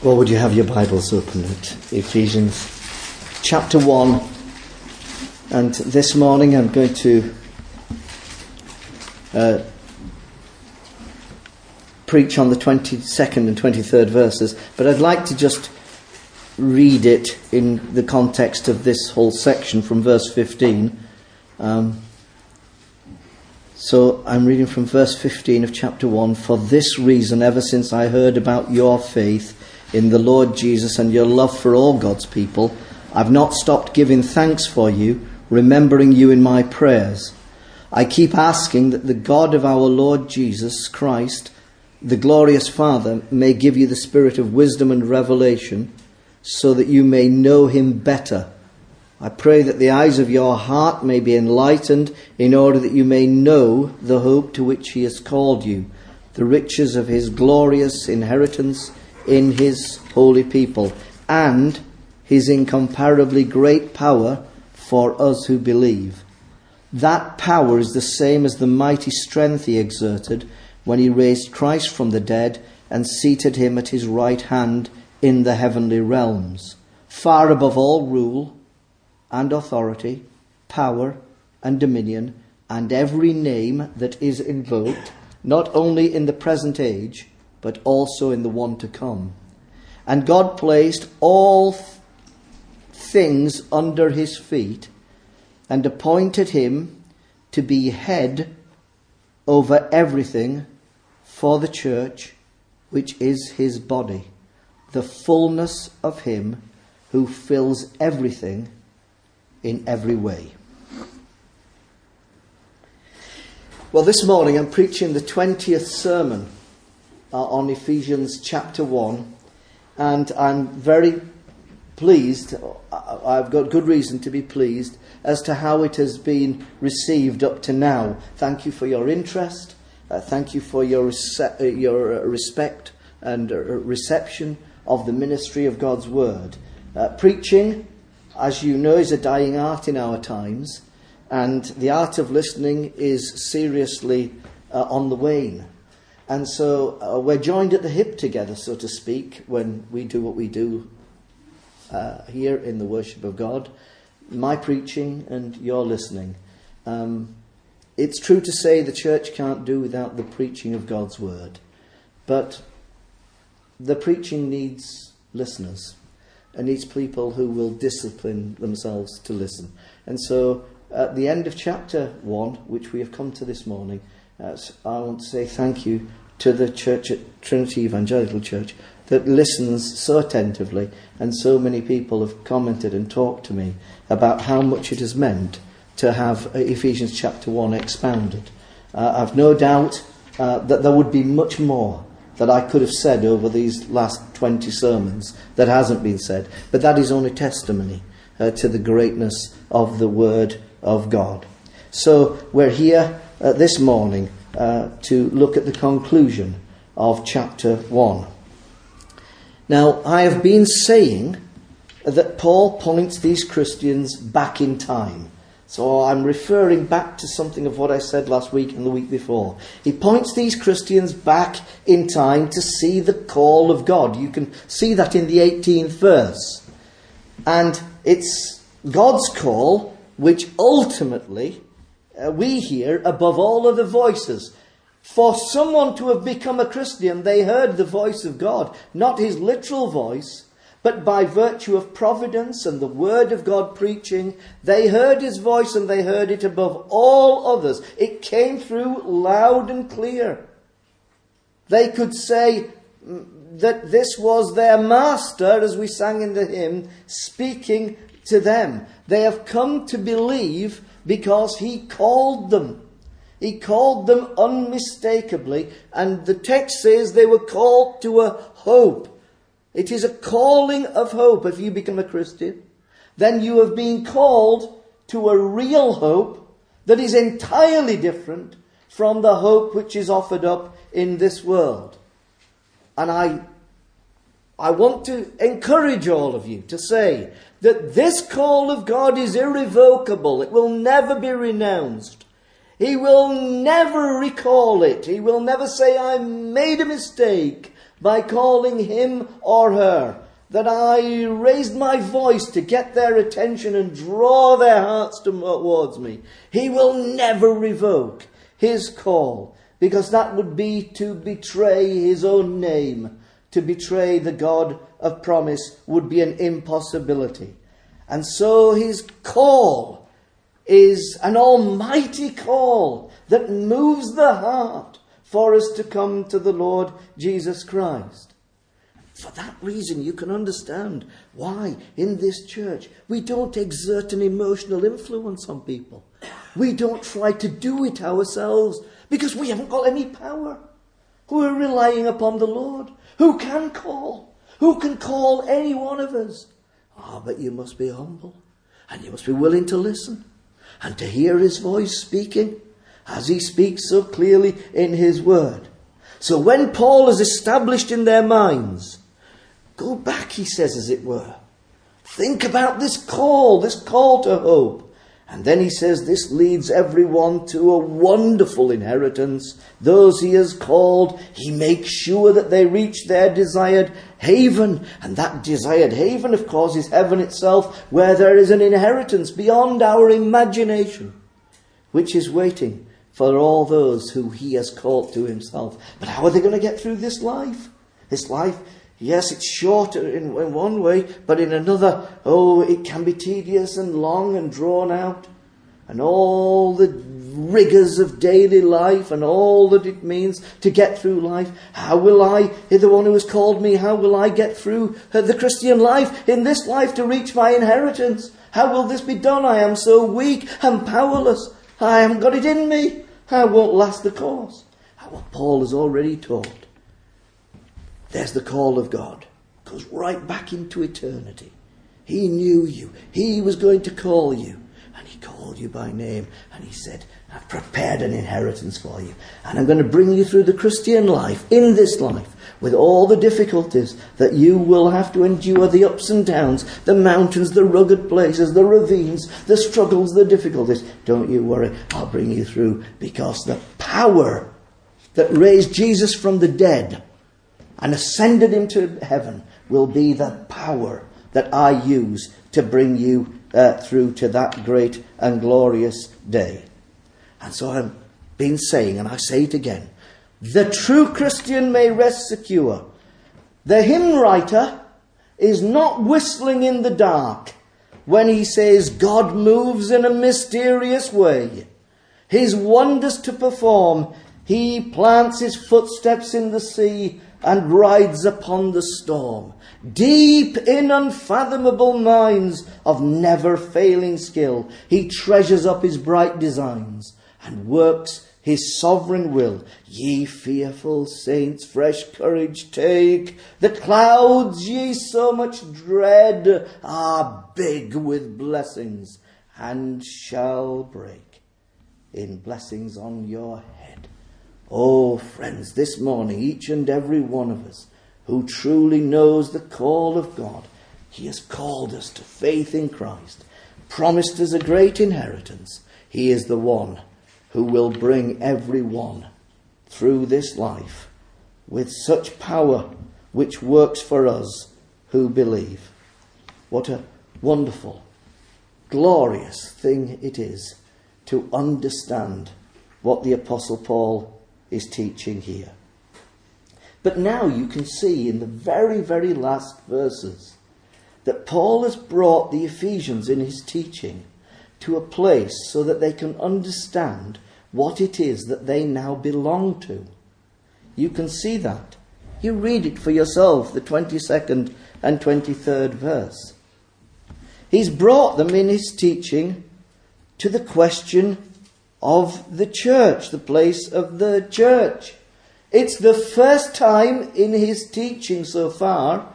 Well, would you have your Bibles open at Ephesians chapter 1? And this morning I'm going to preach on the 22nd and 23rd verses, but I'd like to just read it in the context of this whole section from verse 15. So I'm reading from verse 15 of chapter 1. For this reason, ever since I heard about your faith in the Lord Jesus and your love for all God's people, I've not stopped giving thanks for you, remembering you in my prayers. I keep asking that the God of our Lord Jesus Christ, the glorious Father, may give you the spirit of wisdom and revelation, so that you may know him better. I pray that the eyes of your heart may be enlightened, in order that you may know the hope to which he has called you, the riches of his glorious inheritance in his holy people, and his incomparably great power for us who believe. That power is the same as the mighty strength he exerted when he raised Christ from the dead and seated him at his right hand in the heavenly realms, far above all rule and authority, power and dominion, and every name that is invoked, not only in the present age, but also in the one to come. And God placed all things under his feet, and appointed him to be head over everything for the church, which is his body, the fullness of him who fills everything in every way. Well, this morning I'm preaching the 20th sermon on Ephesians chapter 1, and I'm very pleased, I've got good reason to be pleased, as to how it has been received up to now. Thank you for your interest, thank you for your respect and reception of the ministry of God's Word. Preaching, as you know, is a dying art in our times, and the art of listening is seriously on the wane. And so we're joined at the hip together, so to speak, when we do what we do here in the worship of God. My preaching and your listening. It's true to say the church can't do without the preaching of God's Word. But the preaching needs listeners. And needs people who will discipline themselves to listen. And so at the end of chapter 1, which we have come to this morning, I want to say thank you to the church at Trinity Evangelical Church that listens so attentively, and so many people have commented and talked to me about how much it has meant to have Ephesians chapter 1 expounded. I've no doubt that there would be much more that I could have said over these last 20 sermons that hasn't been said, but that is only testimony to the greatness of the Word of God. So we're here this morning to look at the conclusion of chapter 1. Now, I have been saying that Paul points these Christians back in time. So I'm referring back to something of what I said last week and the week before. He points these Christians back in time to see the call of God. You can see that in the 18th verse. And it's God's call which ultimately we hear above all other voices. For someone to have become a Christian, they heard the voice of God, not his literal voice, but by virtue of providence and the word of God preaching, they heard his voice, and they heard it above all others. It came through loud and clear. They could say that this was their master, as we sang in the hymn, speaking to them. They have come to believe because he called them. He called them unmistakably, and the text says they were called to a hope. It is a calling of hope. If you become a Christian, then you have been called to a real hope that is entirely different from the hope which is offered up in this world. And I want to encourage all of you to say that this call of God is irrevocable. It will never be renounced. He will never recall it. He will never say, I made a mistake. by calling him or her, that I raised my voice to get their attention and draw their hearts towards me, he will never revoke his call, because that would be to betray his own name. To betray the God of promise would be an impossibility. And so his call is an almighty call that moves the heart for us to come to the Lord Jesus Christ. For that reason, you can understand why in this church we don't exert an emotional influence on people. We don't try to do it ourselves because we haven't got any power. We're relying upon the Lord, who can call. Who can call any one of us? But you must be humble, and you must be willing to listen and to hear his voice speaking as he speaks so clearly in his word. So when Paul is established in their minds, go back, he says, as it were. Think about this call to hope. And then he says this leads everyone to a wonderful inheritance. Those he has called, he makes sure that they reach their desired haven. And that desired haven, of course, is heaven itself, where there is an inheritance beyond our imagination, which is waiting for all those who he has called to himself. But how are they going to get through this life? This life, yes, it's shorter in one way, but in another, it can be tedious and long and drawn out. And all the rigours of daily life and all that it means to get through life. How will I, the one who has called me, how will I get through the Christian life in this life to reach my inheritance? How will this be done? I am so weak and powerless. I haven't got it in me. I won't last the course. What Paul has already taught. There's the call of God. It goes right back into eternity. He knew you. He was going to call you. And he called you by name. And he said, I've prepared an inheritance for you. And I'm going to bring you through the Christian life, in this life, with all the difficulties that you will have to endure, the ups and downs, the mountains, the rugged places, the ravines, the struggles, the difficulties. Don't you worry. I'll bring you through, because the power that raised Jesus from the dead and ascended him to heaven will be the power that I use to bring you through to that great and glorious day. And so I've been saying, and I say it again, the true Christian may rest secure. The hymn writer is not whistling in the dark when he says God moves in a mysterious way, his wonders to perform. He plants his footsteps in the sea and rides upon the storm. Deep in unfathomable mines of never-failing skill, he treasures up his bright designs and works his sovereign will. Ye fearful saints, fresh courage take. The clouds ye so much dread are big with blessings and shall break in blessings on your head. Oh, friends, this morning, each and every one of us who truly knows the call of God, he has called us to faith in Christ, promised us a great inheritance. He is the one who will bring everyone through this life with such power which works for us who believe. What a wonderful, glorious thing it is to understand what the Apostle Paul is teaching here. But now you can see in the very, very last verses that Paul has brought the Ephesians in his teaching to a place so that they can understand what it is that they now belong to. You can see that. You read it for yourself, the 22nd and 23rd verse. He's brought them in his teaching to the question of the church, the place of the church. It's the first time in his teaching so far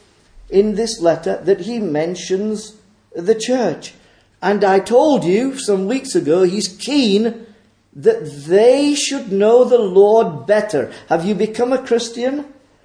in this letter that he mentions the church. And I told you some weeks ago, he's keen that they should know the Lord better. Have you become a Christian?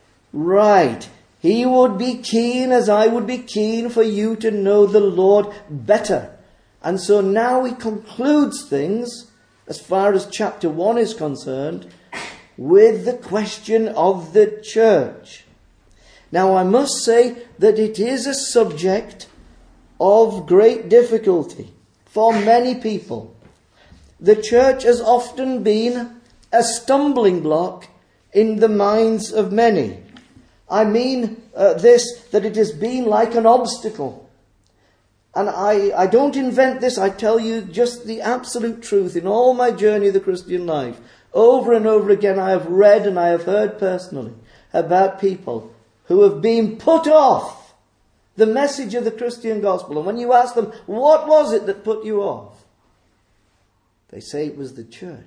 Right. He would be keen, as I would be keen, for you to know the Lord better. And so now he concludes things, as far as chapter 1 is concerned, with the question of the church. Now, I must say that it is a subject of great difficulty for many people. The church has often been a stumbling block in the minds of many. I mean that it has been like an obstacle. And I don't invent this, I tell you just the absolute truth. In all my journey of the Christian life, over and over again I have read and I have heard personally about people who have been put off the message of the Christian gospel. And when you ask them, what was it that put you off? They say it was the church.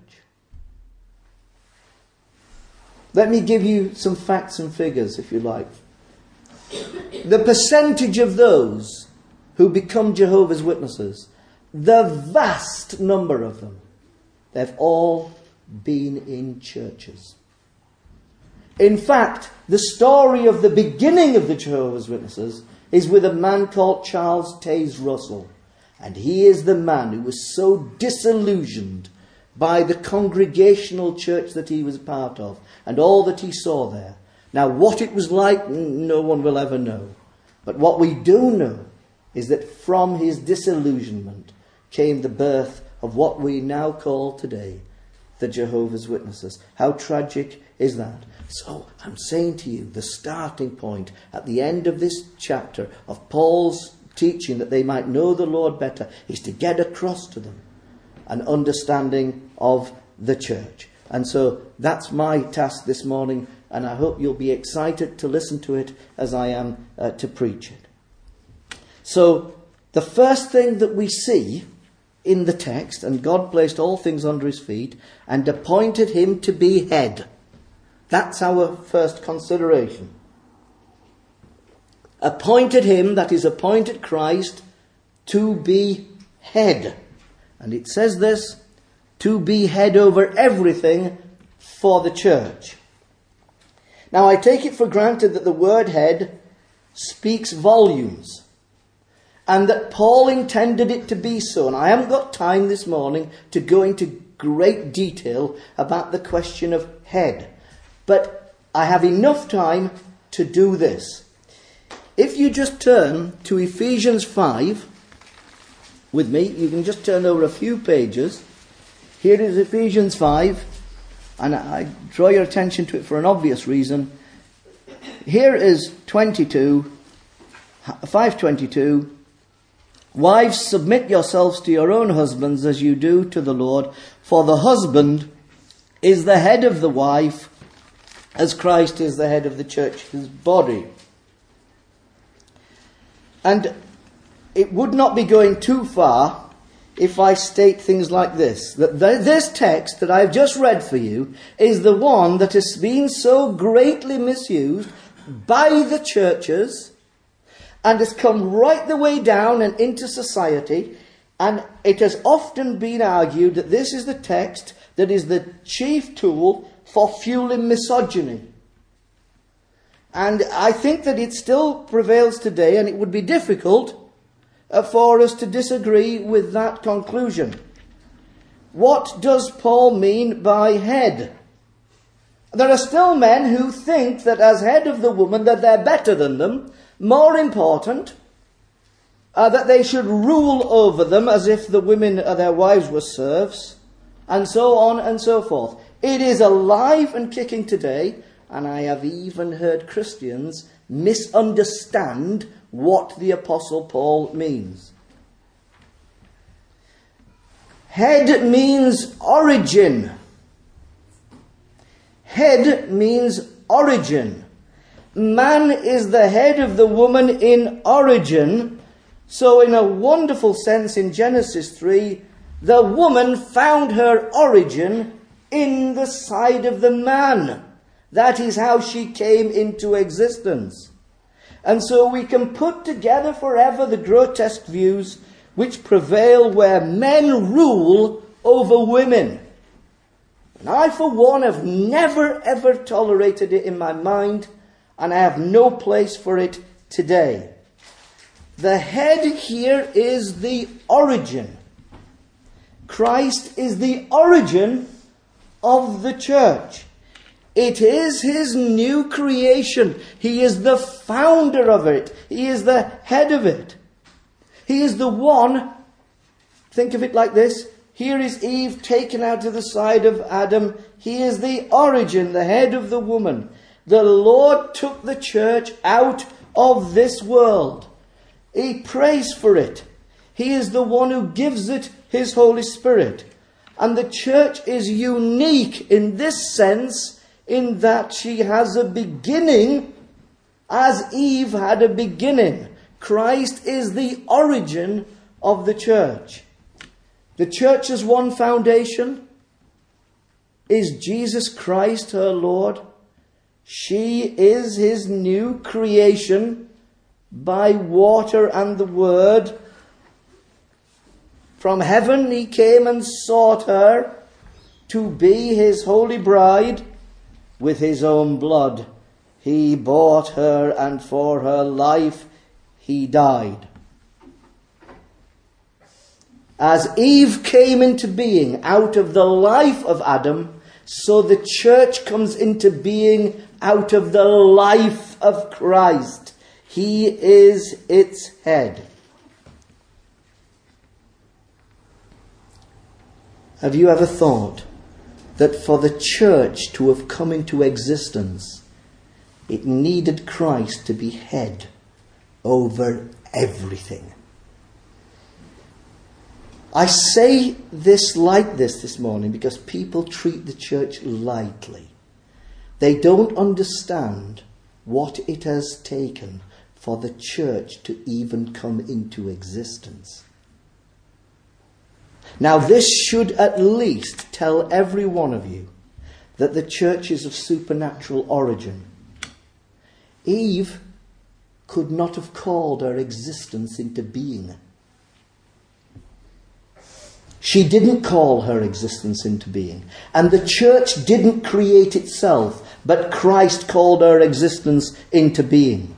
Let me give you some facts and figures, if you like. The percentage of those who become Jehovah's Witnesses, the vast number of them, they've all been in churches. In fact, the story of the beginning of the Jehovah's Witnesses is with a man called Charles Taze Russell. And he is the man who was so disillusioned by the congregational church that he was part of and all that he saw there. Now, what it was like, no one will ever know. But what we do know is that from his disillusionment came the birth of what we now call today the Jehovah's Witnesses. How tragic is that? So I'm saying to you, the starting point at the end of this chapter of Paul's teaching that they might know the Lord better is to get across to them an understanding of the church. And so that's my task this morning, and I hope you'll be excited to listen to it as I am to preach it. So the first thing that we see in the text, and God placed all things under his feet and appointed him to be head. That's our first consideration. Appointed him, that is, appointed Christ, to be head. And it says this, to be head over everything for the church. Now, I take it for granted that the word head speaks volumes, and that Paul intended it to be so. And I haven't got time this morning to go into great detail about the question of head. But I have enough time to do this. If you just turn to Ephesians 5 with me, you can just turn over a few pages. Here is Ephesians 5, and I draw your attention to it for an obvious reason. Here is 5:22. Wives, submit yourselves to your own husbands as you do to the Lord, for the husband is the head of the wife, as Christ is the head of the church, his body. And it would not be going too far if I state things like this, that this text that I've just read for you is the one that has been so greatly misused by the churches and has come right the way down and into society, and it has often been argued that this is the text that is the chief tool for fueling misogyny. And I think that it still prevails today, and it would be difficult for us to disagree with that conclusion. What does Paul mean by head? There are still men who think that as head of the woman that they're better than them, more important, that they should rule over them as if the women, their wives, were serfs, and so on and so forth. It is alive and kicking today, and I have even heard Christians misunderstand what the Apostle Paul means. Head means origin. Head means origin. Man is the head of the woman in origin. So in a wonderful sense in Genesis 3, the woman found her origin in the side of the man. That is how she came into existence. And so we can put together forever the grotesque views which prevail where men rule over women. And I, for one, have never ever tolerated it in my mind, and I have no place for it today. The head here is the origin. Christ is the origin of the church. It is his new creation. He is the founder of it. He is the head of it. He is the one. Think of it like this. Here is Eve taken out of the side of Adam. He is the origin, the head of the woman. The Lord took the church out of this world. He prays for it. He is the one who gives it his Holy Spirit. And the church is unique in this sense, in that she has a beginning as Eve had a beginning. Christ is the origin of the church. The church's one foundation is Jesus Christ, her Lord. She is his new creation by water and the word. From heaven he came and sought her to be his holy bride. With his own blood he bought her, and for her life he died. As Eve came into being out of the life of Adam, so the church comes into being out of the life of Christ. He is its head. Have you ever thought that for the church to have come into existence, it needed Christ to be head over everything? I say this like this morning because people treat the church lightly. They don't understand what it has taken for the church to even come into existence. Now, this should at least tell every one of you that the church is of supernatural origin. Eve could not have called her existence into being. She didn't call her existence into being. And the church didn't create itself, but Christ called her existence into being.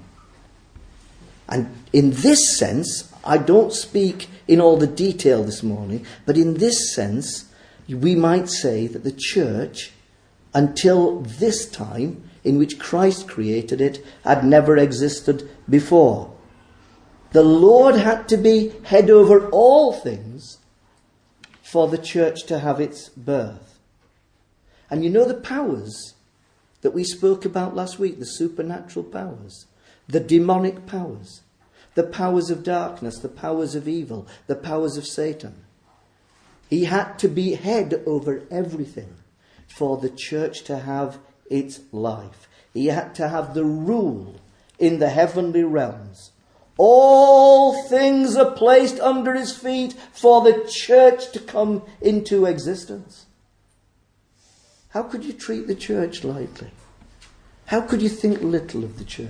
And in this sense, I don't speak in all the detail this morning, but in this sense, we might say that the church, until this time in which Christ created it, had never existed before. The Lord had to be head over all things for the church to have its birth. And you know the powers that we spoke about last week, the supernatural powers, the demonic powers, the powers of darkness, the powers of evil, the powers of Satan. He had to be head over everything for the church to have its life. He had to have the rule in the heavenly realms. All things are placed under his feet for the church to come into existence. How could you treat the church lightly? How could you think little of the church?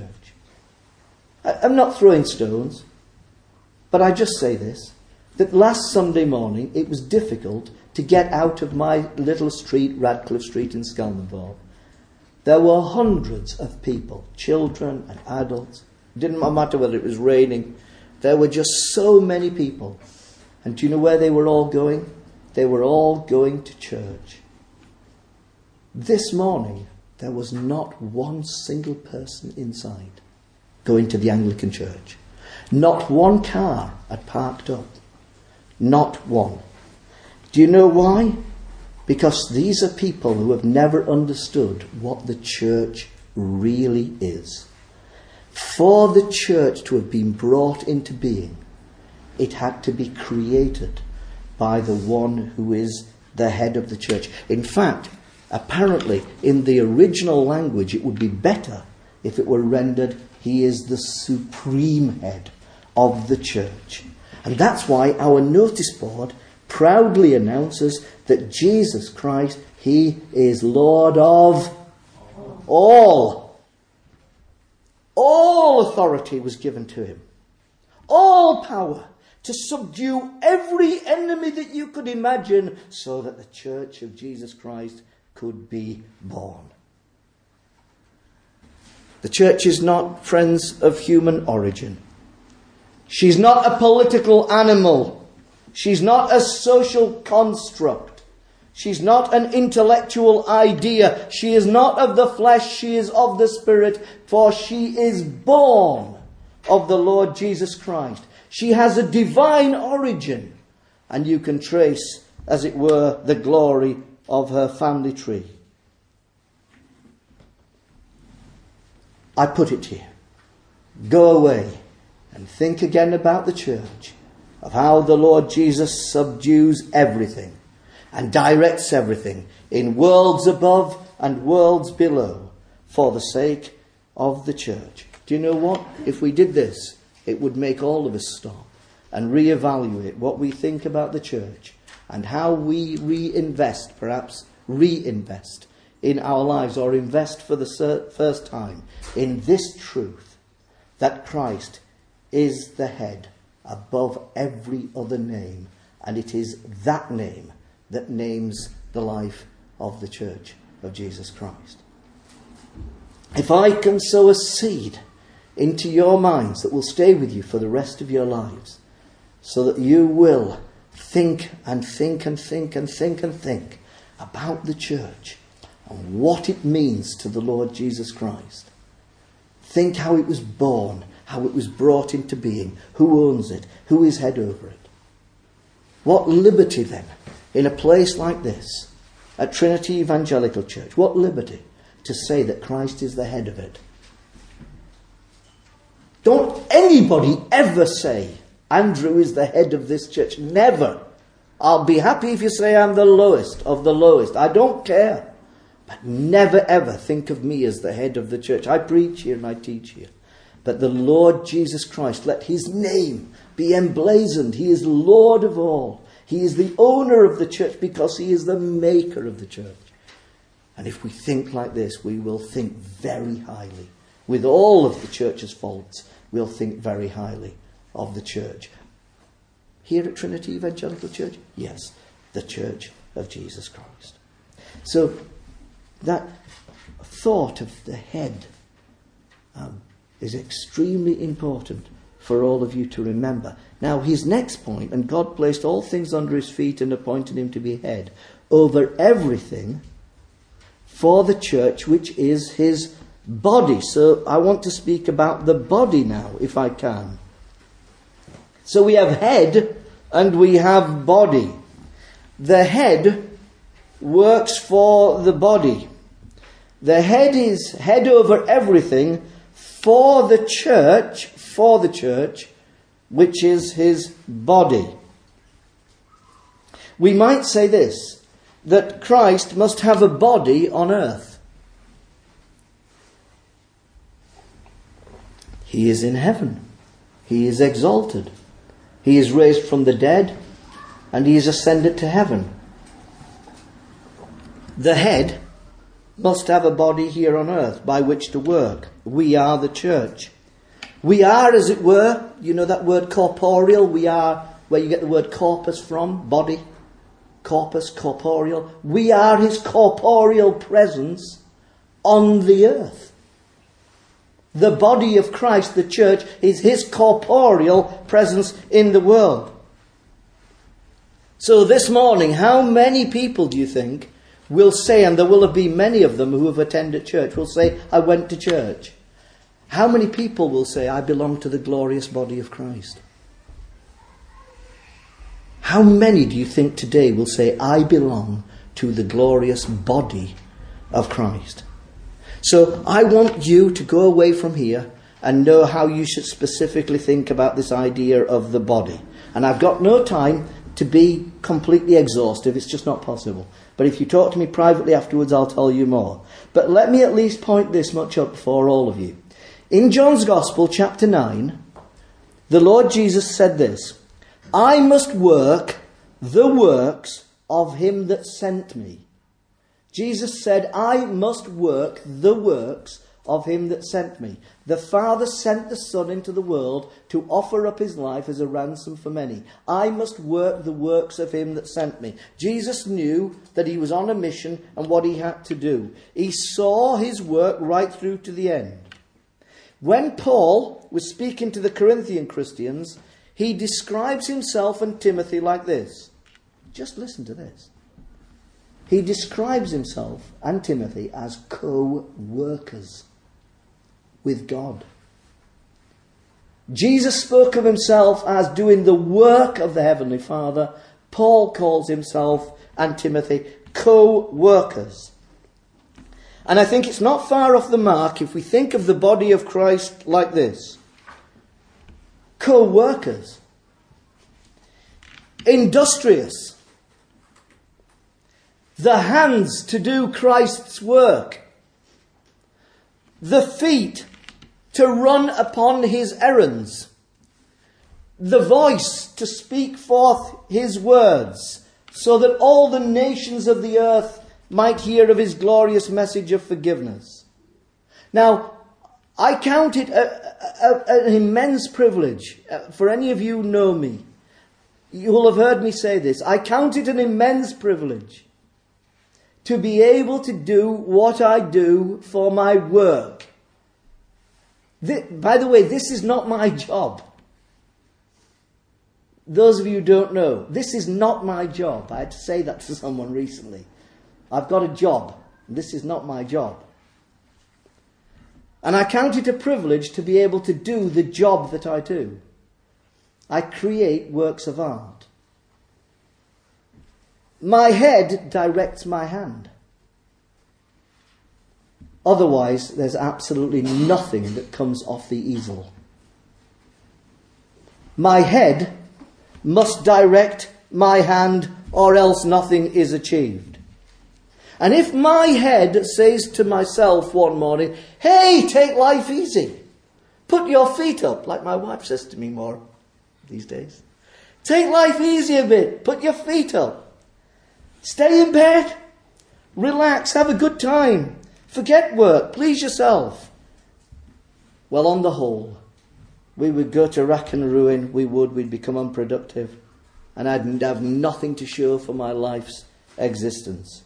I'm not throwing stones, but I just say this, that last Sunday morning it was difficult to get out of my little street, Radcliffe Street in Skelmanthorpe. There were hundreds of people, children and adults. It didn't matter whether it was raining. There were just so many people. And do you know where they were all going? They were all going to church. This morning, there was not one single person inside going to the Anglican church. Not one car had parked up. Not one. Do you know why? Because these are people who have never understood what the church really is. For the church to have been brought into being, it had to be created by the one who is the head of the church. In fact, apparently, in the original language, it would be better if it were rendered, he is the supreme head of the church. And that's why our notice board proudly announces that Jesus Christ, he is Lord of all. All authority was given to him. All power to subdue every enemy that you could imagine so that the church of Jesus Christ could be born. The church is not, friends, of human origin. She's not a political animal. She's not a social construct. She's not an intellectual idea. She is not of the flesh, she is of the Spirit, for she is born of the Lord Jesus Christ. She has a divine origin, and you can trace, as it were, the glory of her family tree. I put it to you. Go away and think again about the church, of how the Lord Jesus subdues everything and directs everything in worlds above and worlds below for the sake of the church. Do you know what? If we did this, it would make all of us stop and reevaluate what we think about the church and how we reinvest in our lives, or invest for the first time in this truth that Christ is the head above every other name, and it is that name that names the life of the church of Jesus Christ. If I can sow a seed into your minds that will stay with you for the rest of your lives, so that you will think and think and think and think and think about the church and what it means to the Lord Jesus Christ. Think how it was born, how it was brought into being, who owns it, who is head over it. What liberty then, in a place like this, at Trinity Evangelical Church, what liberty to say that Christ is the head of it. Don't anybody ever say, Andrew is the head of this church. Never. I'll be happy if you say I'm the lowest of the lowest. I don't care. But never ever think of me as the head of the church. I preach here and I teach here. But the Lord Jesus Christ, let his name be emblazoned. He is Lord of all. He is the owner of the church because he is the maker of the church. And if we think like this, we will think very highly. With all of the church's faults, we'll think very highly of the church. Here at Trinity Evangelical Church? Yes, the church of Jesus Christ. So, that thought of the head is extremely important for all of you to remember. Now, his next point, and God placed all things under his feet and appointed him to be head over everything for the church, which is his body. So I want to speak about the body now, if I can. So we have head and we have body. The head works for the body. The head is head over everything for the church, which is his body. We might say this, that Christ must have a body on earth. He is in heaven. He is exalted. He is raised from the dead, and he is ascended to heaven. The head must have a body here on earth by which to work. We are the church. We are, as it were, you know that word corporeal? We are where you get the word corpus from, body. Corpus, corporeal. We are his corporeal presence on the earth. The body of Christ, the church, is his corporeal presence in the world. So this morning, how many people do you think will say, and there will have been many of them who have attended church, will say, I went to church. How many people will say, I belong to the glorious body of Christ? How many do you think today will say, I belong to the glorious body of Christ? So I want you to go away from here and know how you should specifically think about this idea of the body. And I've got no time to be completely exhaustive. It's just not possible. But if you talk to me privately afterwards, I'll tell you more. But let me at least point this much up for all of you. In John's Gospel, chapter 9, the Lord Jesus said this, I must work the works of him that sent me. Jesus said, I must work the works of him that sent me. The Father sent the Son into the world to offer up his life as a ransom for many. I must work the works of him that sent me. Jesus knew that he was on a mission and what he had to do. He saw his work right through to the end. When Paul was speaking to the Corinthian Christians, he describes himself and Timothy like this. Just listen to this. he describes himself and Timothy as co-workers with God. Jesus spoke of himself as doing the work of the Heavenly Father. Paul calls himself and Timothy co-workers. And I think it's not far off the mark if we think of the body of Christ like this. Co-workers. Industrious. The hands to do Christ's work. The feet to run upon his errands. The voice to speak forth his words, so that all the nations of the earth might hear of his glorious message of forgiveness. Now, I count it an immense privilege. For any of you who know me, you will have heard me say this. I count it an immense privilege to be able to do what I do for my work. By the way, this is not my job. Those of you who don't know, this is not my job. I had to say that to someone recently. I've got a job. This is not my job. And I count it a privilege to be able to do the job that I do. I create works of art. My head directs my hand. Otherwise, there's absolutely nothing that comes off the easel. My head must direct my hand, or else nothing is achieved. And if my head says to myself one morning, hey, take life easy. Put your feet up, like my wife says to me more these days. Take life easy a bit. Put your feet up. Stay in bed. Relax. Have a good time. Forget work. Please yourself. Well, on the whole, we would go to rack and ruin. We'd become unproductive. And I'd have nothing to show for my life's existence.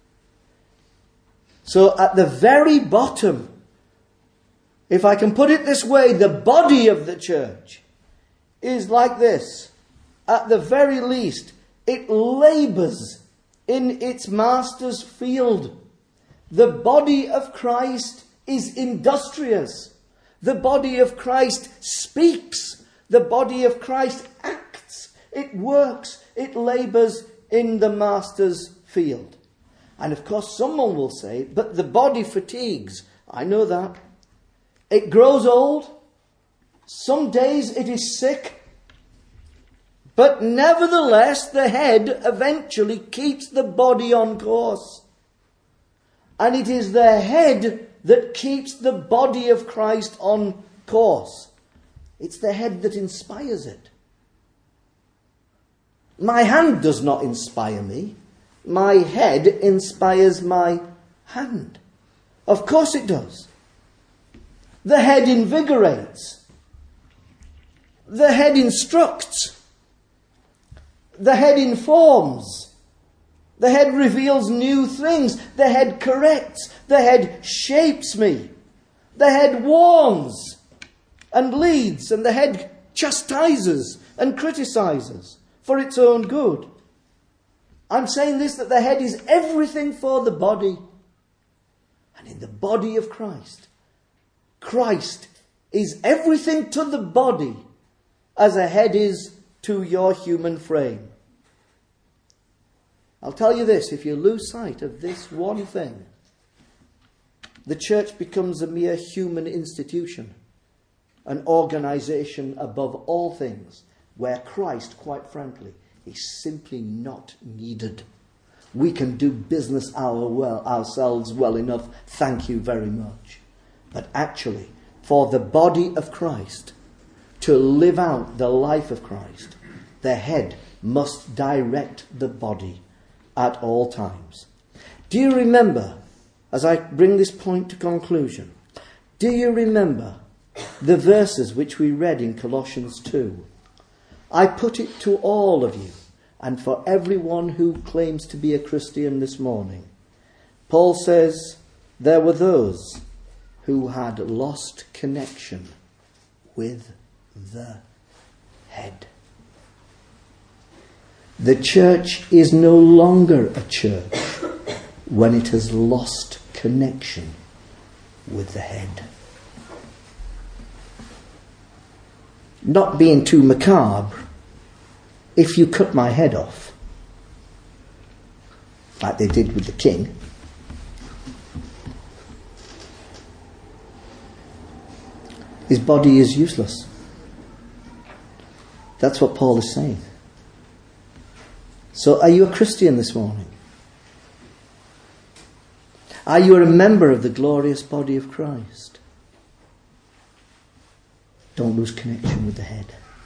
So at the very bottom, if I can put it this way, the body of the church is like this. At the very least, it labours in its master's field. The body of Christ is industrious. The body of Christ speaks. The body of Christ acts. It works. It labours in the master's field. And of course someone will say, but the body fatigues. I know that. It grows old. Some days it is sick. But nevertheless, the head eventually keeps the body on course. And it is the head that keeps the body of Christ on course. It's the head that inspires it. My hand does not inspire me. My head inspires my hand. Of course it does. The head invigorates. The head instructs. The head informs. The head reveals new things. The head corrects. The head shapes me. The head warns and leads. And the head chastises and criticizes for its own good. I'm saying this, that the head is everything for the body. And in the body of Christ, Christ is everything to the body as a head is to your human frame. I'll tell you this, if you lose sight of this one thing, the church becomes a mere human institution, an organisation above all things, where Christ, quite frankly, is simply not needed. We can do business ourselves well enough, thank you very much. But actually, for the body of Christ to live out the life of Christ, the head must direct the body at all times. Do you remember, as I bring this point to conclusion, do you remember the verses which we read in Colossians 2? I put it to all of you, and for everyone who claims to be a Christian this morning. Paul says there were those who had lost connection with the head. The church is no longer a church when it has lost connection with the head. Not being too macabre, if you cut my head off, like they did with the king, his body is useless. That's what Paul is saying. So are you a Christian this morning? Are you a member of the glorious body of Christ? Don't lose connection with the head.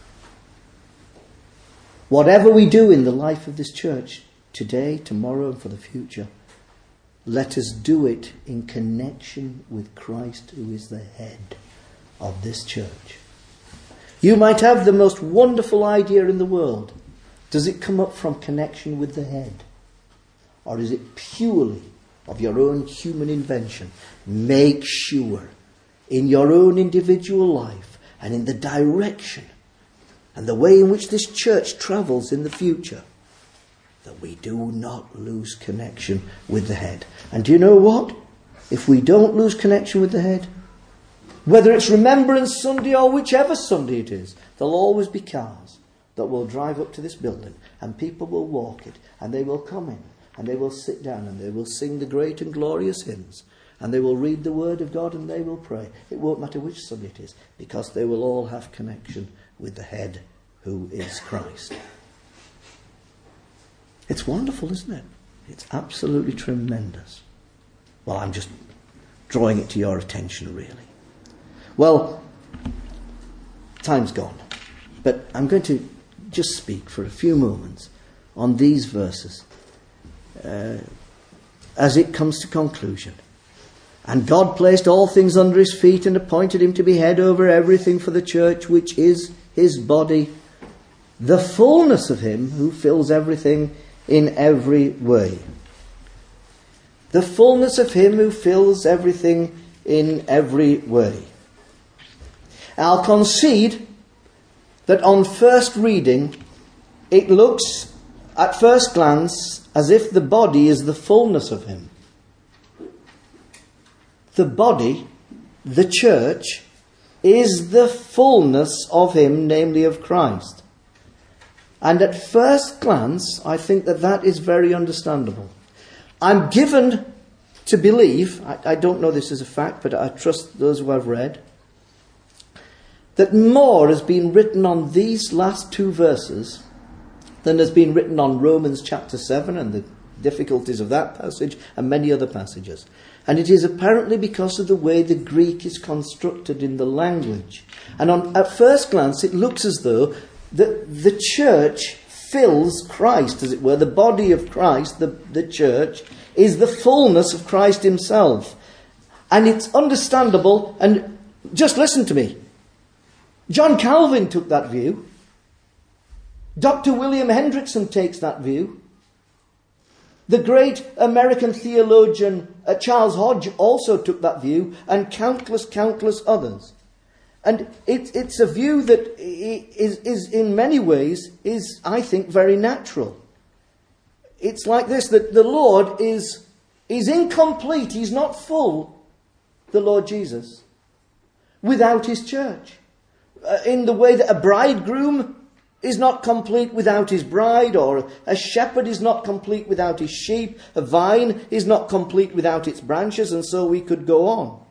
Whatever we do in the life of this church, today, tomorrow, and for the future, let us do it in connection with Christ, who is the head of this church. You might have the most wonderful idea in the world. Does it come up from connection with the head? Or is it purely of your own human invention? Make sure in your own individual life and in the direction and the way in which this church travels in the future that we do not lose connection with the head. And do you know what? If we don't lose connection with the head, whether it's Remembrance Sunday or whichever Sunday it is, there'll always be cars that will drive up to this building and people will walk it and they will come in and they will sit down and they will sing the great and glorious hymns and they will read the Word of God and they will pray. It won't matter which Sunday it is, because they will all have connection with the head, who is Christ. It's wonderful, isn't it? It's absolutely tremendous. Well, I'm just drawing it to your attention, really. Well, time's gone, but I'm going to just speak for a few moments on these verses as it comes to conclusion. And God placed all things under his feet and appointed him to be head over everything for the church, which is his body, the fullness of him who fills everything in every way. The fullness of him who fills everything in every way. I'll concede that on first reading, it looks at first glance as if the body is the fullness of him. The body, the church, is the fullness of him, namely of Christ. And at first glance, I think that is very understandable. I'm given to believe, I don't know this as a fact, but I trust those who I've read, that more has been written on these last two verses than has been written on Romans chapter 7 and the difficulties of that passage and many other passages. And it is apparently because of the way the Greek is constructed in the language. And at first glance, it looks as though the church fills Christ, as it were. The body of Christ, the church, is the fullness of Christ himself. And it's understandable, and just listen to me. John Calvin took that view. Dr. William Hendrickson takes that view. The great American theologian Charles Hodge also took that view, and countless others. And it's a view that is in many ways is, I think, very natural. It's like this, that the Lord is incomplete, he's not full, the Lord Jesus, without his church. In the way that a bridegroom is not complete without his bride, or a shepherd is not complete without his sheep, a vine is not complete without its branches, and so we could go on.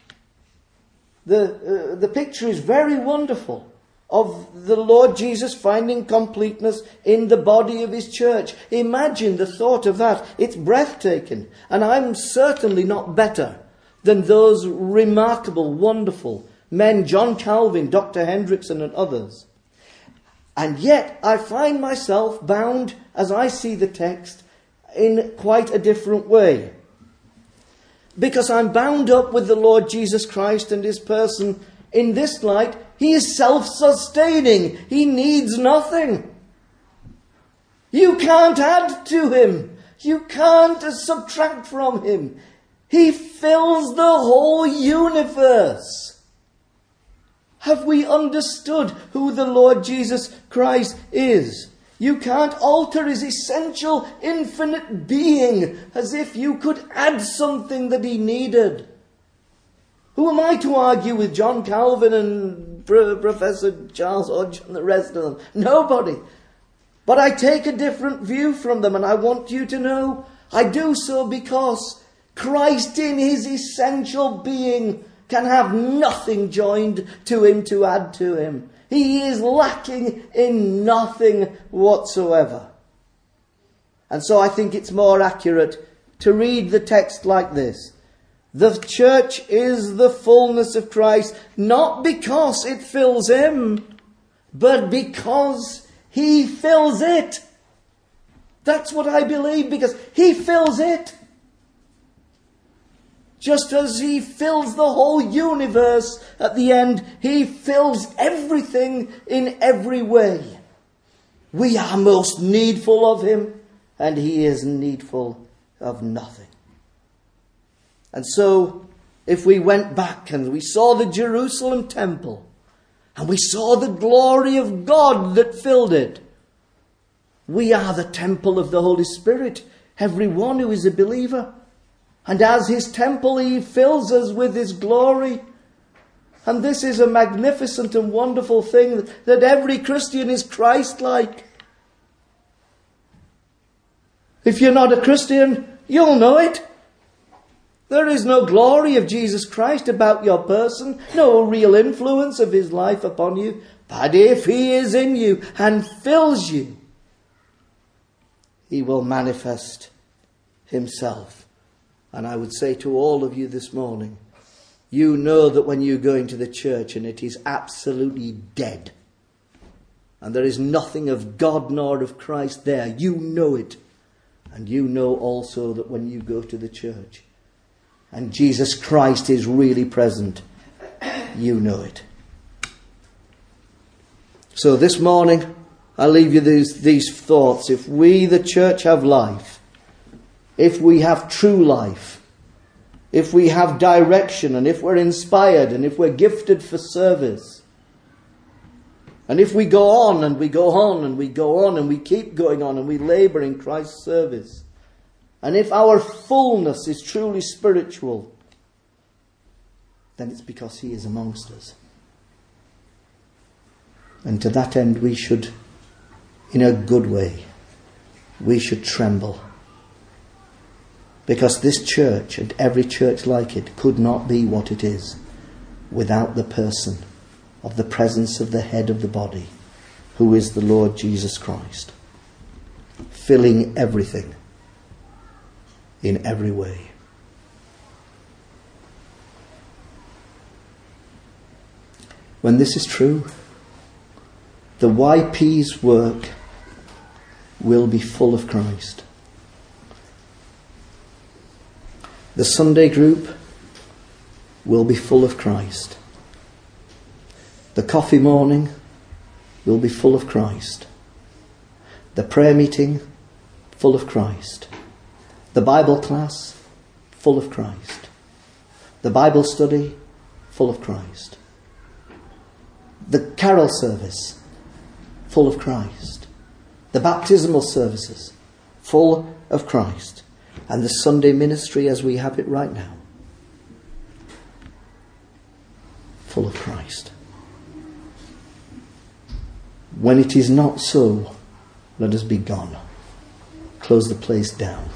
The picture is very wonderful of the Lord Jesus finding completeness in the body of his church. Imagine the thought of that. It's breathtaking. And I'm certainly not better than those remarkable, wonderful men, John Calvin, Dr. Hendrickson and others. And yet I find myself bound, as I see the text, in quite a different way. Because I'm bound up with the Lord Jesus Christ and his person in this light. He is self-sustaining. He needs nothing. You can't add to him. You can't subtract from him. He fills the whole universe. Have we understood who the Lord Jesus Christ is? You can't alter his essential, infinite being as if you could add something that he needed. Who am I to argue with John Calvin and Professor Charles Hodge and the rest of them? Nobody. But I take a different view from them, and I want you to know I do so because Christ in his essential being can have nothing joined to him to add to him. He is lacking in nothing whatsoever. And so I think it's more accurate to read the text like this. The church is the fullness of Christ, not because it fills him, but because he fills it. That's what I believe, because he fills it. Just as he fills the whole universe at the end, he fills everything in every way. We are most needful of him, and he is needful of nothing. And so, if we went back and we saw the Jerusalem temple, and we saw the glory of God that filled it, we are the temple of the Holy Spirit, everyone who is a believer. And as his temple, he fills us with his glory. And this is a magnificent and wonderful thing, that every Christian is Christ-like. If you're not a Christian, you'll know it. There is no glory of Jesus Christ about your person, no real influence of his life upon you. But if he is in you and fills you, he will manifest himself. And I would say to all of you this morning, you know that when you go into the church and it is absolutely dead, and there is nothing of God nor of Christ there, you know it. And you know also that when you go to the church and Jesus Christ is really present, you know it. So this morning, I'll leave you these thoughts. If we, the church, have life, if we have true life, if we have direction, and if we're inspired, and if we're gifted for service, and if we go on and we go on and we go on and we keep going on and we labour in Christ's service, and if our fullness is truly spiritual, then it's because he is amongst us. And to that end we should, in a good way, we should tremble. Because this church and every church like it could not be what it is without the person of the presence of the head of the body, who is the Lord Jesus Christ, filling everything in every way. When this is true, the YP's work will be full of Christ. The Sunday group will be full of Christ. The coffee morning will be full of Christ. The prayer meeting, full of Christ. The Bible class, full of Christ. The Bible study, full of Christ. The carol service, full of Christ. The baptismal services, full of Christ. And the Sunday ministry as we have it right now, full of Christ. When it is not so, let us be gone. Close the place down.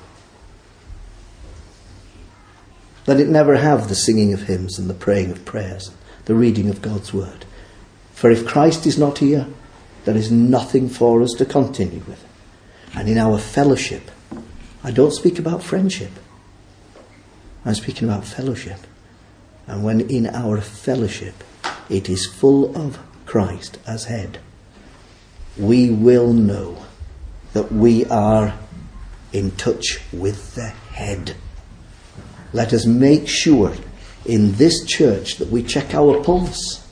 Let it never have the singing of hymns and the praying of prayers, the reading of God's word. For if Christ is not here, there is nothing for us to continue with. And in our fellowship, I don't speak about friendship. I'm speaking about fellowship. And when in our fellowship it is full of Christ as head, we will know that we are in touch with the head. Let us make sure in this church that we check our pulse.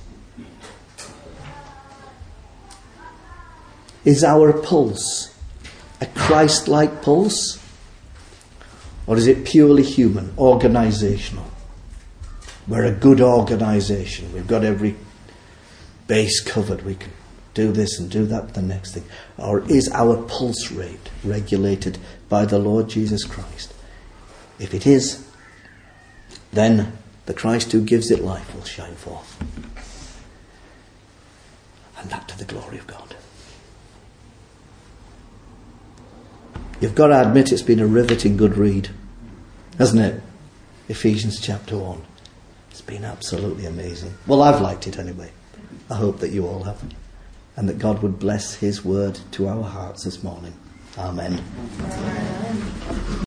Is our pulse a Christ-like pulse? Or is it purely human, organisational? We're a good organisation. We've got every base covered. We can do this and do that, the next thing? Or is our pulse rate regulated by the Lord Jesus Christ? If it is, then the Christ who gives it life will shine forth. And that to the glory of God. You've got to admit it's been a riveting good read, hasn't it? Ephesians chapter 1. It's been absolutely amazing. Well, I've liked it anyway. I hope that you all have. And that God would bless his word to our hearts this morning. Amen.